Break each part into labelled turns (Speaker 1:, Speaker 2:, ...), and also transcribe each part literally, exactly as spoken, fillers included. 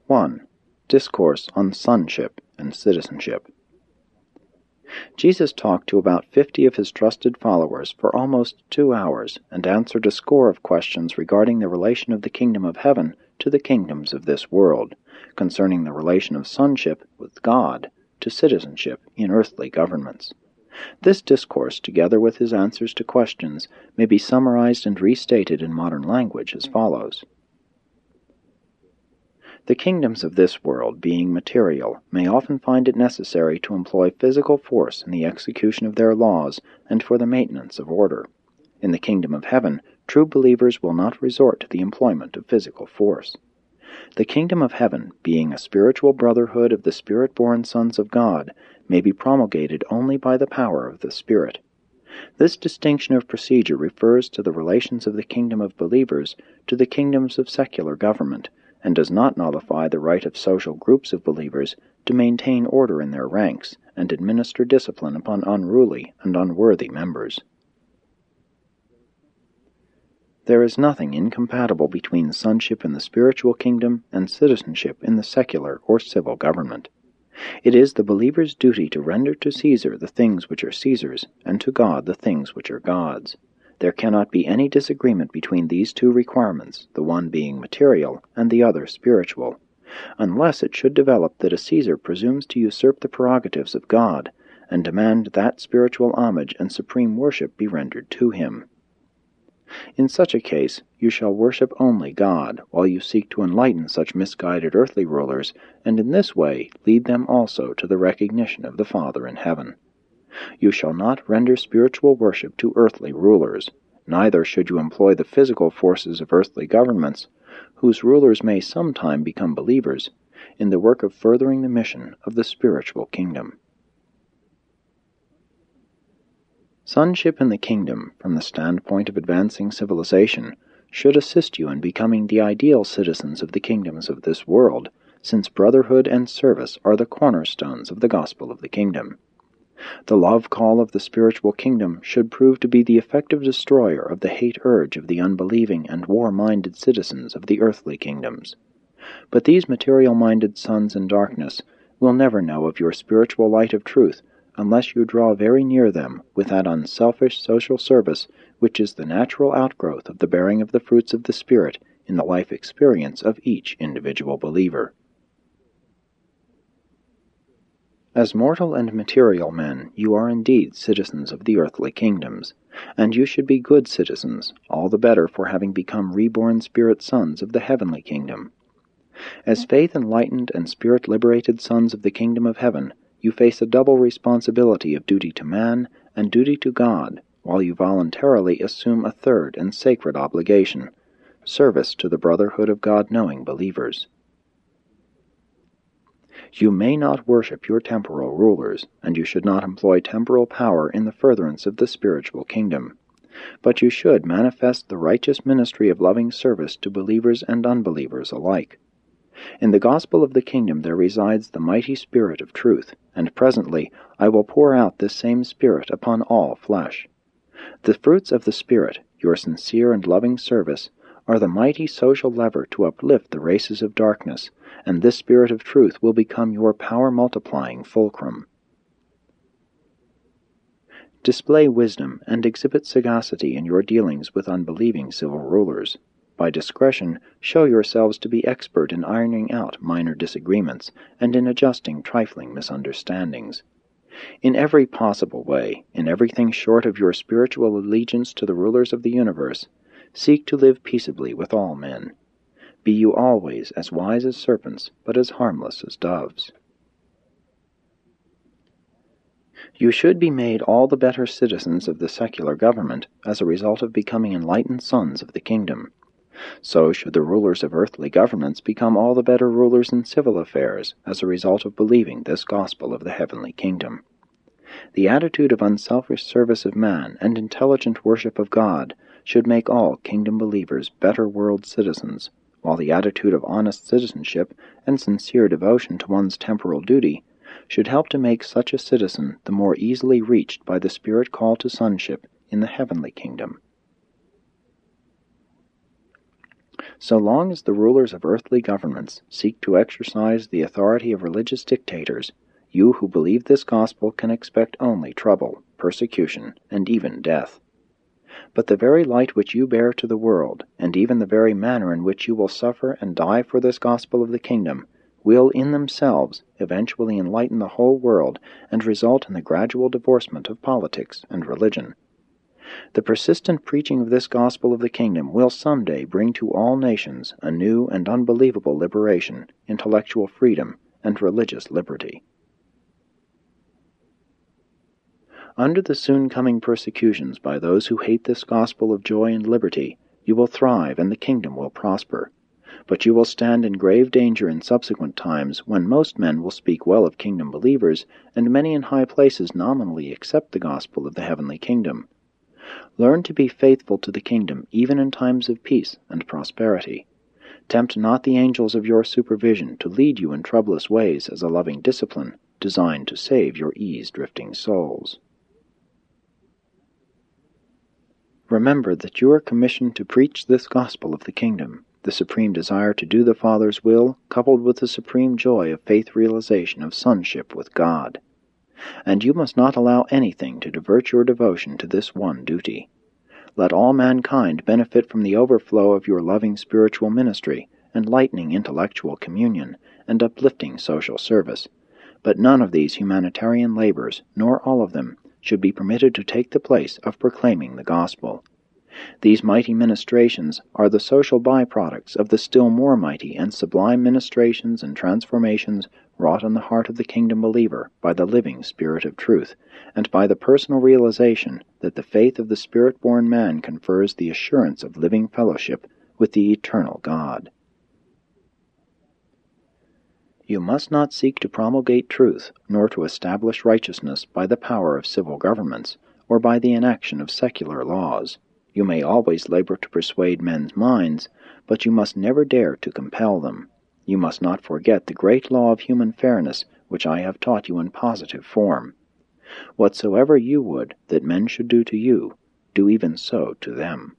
Speaker 1: one. Discourse on Sonship and Citizenship. Jesus talked to about fifty of his trusted followers for almost two hours and answered a score of questions regarding the relation of the kingdom of heaven to the kingdoms of this world, concerning the relation of sonship with God to citizenship in earthly governments. This discourse, together with his answers to questions, may be summarized and restated in modern language as follows. The kingdoms of this world, being material, may often find it necessary to employ physical force in the execution of their laws and for the maintenance of order. In the kingdom of heaven, true believers will not resort to the employment of physical force. The kingdom of heaven, being a spiritual brotherhood of the Spirit-born sons of God, may be promulgated only by the power of the Spirit. This distinction of procedure refers to the relations of the kingdom of believers to the kingdoms of secular government, and does not nullify the right of social groups of believers to maintain order in their ranks and administer discipline upon unruly and unworthy members. There is nothing incompatible between sonship in the spiritual kingdom and citizenship in the secular or civil government. It is the believer's duty to render to Caesar the things which are Caesar's, and to God the things which are God's. There cannot be any disagreement between these two requirements, the one being material and the other spiritual, unless it should develop that a Caesar presumes to usurp the prerogatives of God, and demand that spiritual homage and supreme worship be rendered to him. In such a case, you shall worship only God, while you seek to enlighten such misguided earthly rulers, and in this way lead them also to the recognition of the Father in heaven. You shall not render spiritual worship to earthly rulers, neither should you employ the physical forces of earthly governments, whose rulers may sometime become believers, in the work of furthering the mission of the spiritual kingdom. Sonship in the kingdom, from the standpoint of advancing civilization, should assist you in becoming the ideal citizens of the kingdoms of this world, since brotherhood and service are the cornerstones of the gospel of the kingdom. The love call of the spiritual kingdom should prove to be the effective destroyer of the hate urge of the unbelieving and war-minded citizens of the earthly kingdoms. But these material-minded sons in darkness will never know of your spiritual light of truth unless you draw very near them with that unselfish social service which is the natural outgrowth of the bearing of the fruits of the Spirit in the life experience of each individual believer. As mortal and material men, you are indeed citizens of the earthly kingdoms, and you should be good citizens, all the better for having become reborn spirit sons of the heavenly kingdom. As faith-enlightened and spirit-liberated sons of the kingdom of heaven, you face a double responsibility of duty to man and duty to God, while you voluntarily assume a third and sacred obligation, service to the brotherhood of God-knowing believers. You may not worship your temporal rulers, and you should not employ temporal power in the furtherance of the spiritual kingdom. But you should manifest the righteous ministry of loving service to believers and unbelievers alike. In the gospel of the kingdom there resides the mighty Spirit of truth, and presently I will pour out this same Spirit upon all flesh. The fruits of the Spirit, your sincere and loving service, are the mighty social lever to uplift the races of darkness, and this Spirit of truth will become your power-multiplying fulcrum. Display wisdom and exhibit sagacity in your dealings with unbelieving civil rulers. By discretion, show yourselves to be expert in ironing out minor disagreements and in adjusting trifling misunderstandings. In every possible way, in everything short of your spiritual allegiance to the rulers of the universe, seek to live peaceably with all men. Be you always as wise as serpents, but as harmless as doves. You should be made all the better citizens of the secular government as a result of becoming enlightened sons of the kingdom. So should the rulers of earthly governments become all the better rulers in civil affairs as a result of believing this gospel of the heavenly kingdom. The attitude of unselfish service of man and intelligent worship of God should make all kingdom believers better world citizens, while the attitude of honest citizenship and sincere devotion to one's temporal duty should help to make such a citizen the more easily reached by the Spirit call to sonship in the heavenly kingdom. So long as the rulers of earthly governments seek to exercise the authority of religious dictators, you who believe this gospel can expect only trouble, persecution, and even death. But the very light which you bear to the world, and even the very manner in which you will suffer and die for this gospel of the kingdom, will in themselves eventually enlighten the whole world and result in the gradual divorcement of politics and religion. The persistent preaching of this gospel of the kingdom will someday bring to all nations a new and unbelievable liberation, intellectual freedom, and religious liberty. Under the soon-coming persecutions by those who hate this gospel of joy and liberty, you will thrive and the kingdom will prosper. But you will stand in grave danger in subsequent times when most men will speak well of kingdom believers, and many in high places nominally accept the gospel of the heavenly kingdom. Learn to be faithful to the kingdom even in times of peace and prosperity. Tempt not the angels of your supervision to lead you in troublous ways as a loving discipline, designed to save your ease-drifting souls. Remember that you are commissioned to preach this gospel of the kingdom, the supreme desire to do the Father's will, coupled with the supreme joy of faith realization of sonship with God. And you must not allow anything to divert your devotion to this one duty. Let all mankind benefit from the overflow of your loving spiritual ministry, enlightening intellectual communion, and uplifting social service. But none of these humanitarian labors, nor all of them, should be permitted to take the place of proclaiming the gospel. These mighty ministrations are the social byproducts of the still more mighty and sublime ministrations and transformations wrought on the heart of the kingdom believer by the living Spirit of truth, and by the personal realization that the faith of the Spirit-born man confers the assurance of living fellowship with the eternal God. You must not seek to promulgate truth, nor to establish righteousness by the power of civil governments, or by the enaction of secular laws. You may always labor to persuade men's minds, but you must never dare to compel them. You must not forget the great law of human fairness, which I have taught you in positive form. Whatsoever you would that men should do to you, do even so to them.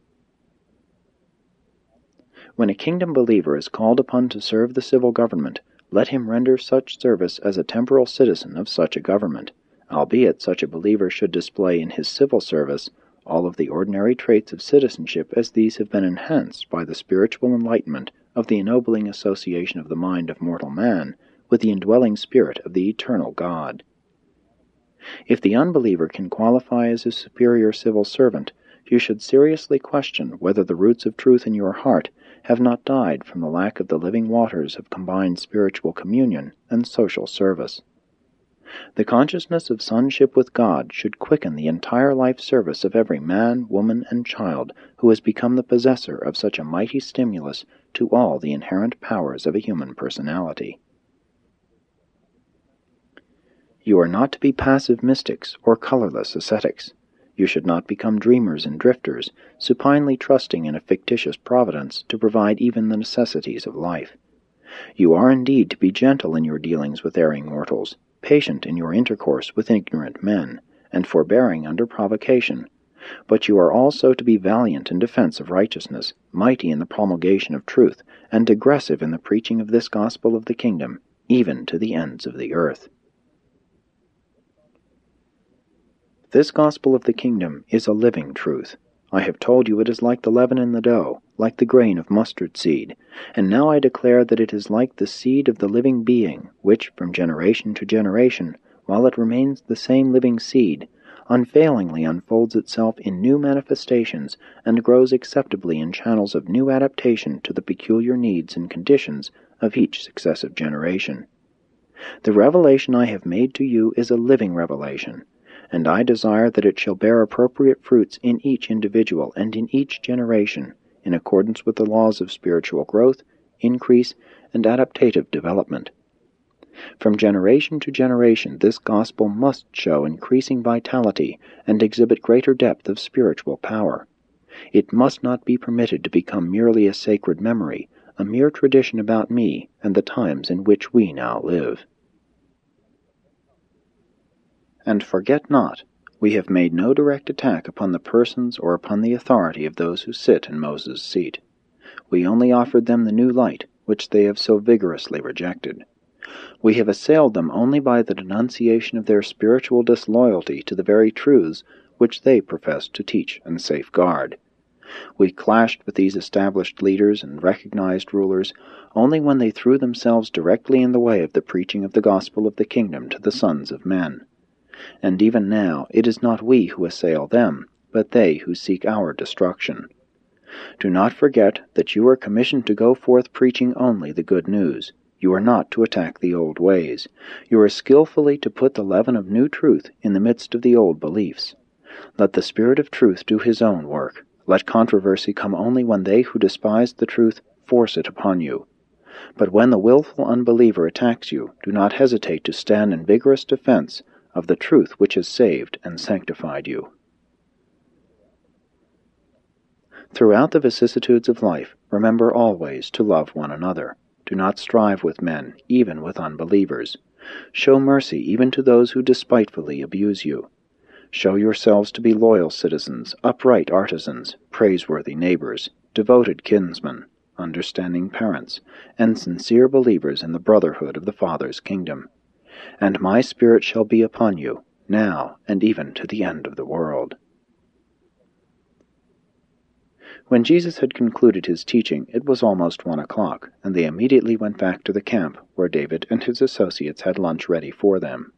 Speaker 1: When a kingdom believer is called upon to serve the civil government, let him render such service as a temporal citizen of such a government, albeit such a believer should display in his civil service all of the ordinary traits of citizenship as these have been enhanced by the spiritual enlightenment of the ennobling association of the mind of mortal man with the indwelling spirit of the eternal God. If the unbeliever can qualify as a superior civil servant, you should seriously question whether the roots of truth in your heart have not died from the lack of the living waters of combined spiritual communion and social service. The consciousness of sonship with God should quicken the entire life service of every man, woman, and child who has become the possessor of such a mighty stimulus to all the inherent powers of a human personality. You are not to be passive mystics or colorless ascetics. You should not become dreamers and drifters, supinely trusting in a fictitious providence to provide even the necessities of life. You are indeed to be gentle in your dealings with erring mortals, patient in your intercourse with ignorant men, and forbearing under provocation. But you are also to be valiant in defense of righteousness, mighty in the promulgation of truth, and aggressive in the preaching of this gospel of the kingdom, even to the ends of the earth. This gospel of the kingdom is a living truth. I have told you it is like the leaven in the dough, like the grain of mustard seed, and now I declare that it is like the seed of the living being, which, from generation to generation, while it remains the same living seed, unfailingly unfolds itself in new manifestations and grows acceptably in channels of new adaptation to the peculiar needs and conditions of each successive generation. The revelation I have made to you is a living revelation, and I desire that it shall bear appropriate fruits in each individual and in each generation, in accordance with the laws of spiritual growth, increase, and adaptative development. From generation to generation, this gospel must show increasing vitality and exhibit greater depth of spiritual power. It must not be permitted to become merely a sacred memory, a mere tradition about me and the times in which we now live. And forget not, we have made no direct attack upon the persons or upon the authority of those who sit in Moses' seat. We only offered them the new light, which they have so vigorously rejected. We have assailed them only by the denunciation of their spiritual disloyalty to the very truths which they professed to teach and safeguard. We clashed with these established leaders and recognized rulers only when they threw themselves directly in the way of the preaching of the gospel of the kingdom to the sons of men. And even now it is not we who assail them, but they who seek our destruction. Do not forget that you are commissioned to go forth preaching only the good news. You are not to attack the old ways. You are skillfully to put the leaven of new truth in the midst of the old beliefs. Let the Spirit of truth do his own work. Let controversy come only when they who despise the truth force it upon you. But when the willful unbeliever attacks you, do not hesitate to stand in vigorous defense of the truth which has saved and sanctified you. Throughout the vicissitudes of life, remember always to love one another. Do not strive with men, even with unbelievers. Show mercy even to those who despitefully abuse you. Show yourselves to be loyal citizens, upright artisans, praiseworthy neighbors, devoted kinsmen, understanding parents, and sincere believers in the brotherhood of the Father's kingdom. And my Spirit shall be upon you, now and even to the end of the world. When Jesus had concluded his teaching, it was almost one o'clock, and they immediately went back to the camp, where David and his associates had lunch ready for them.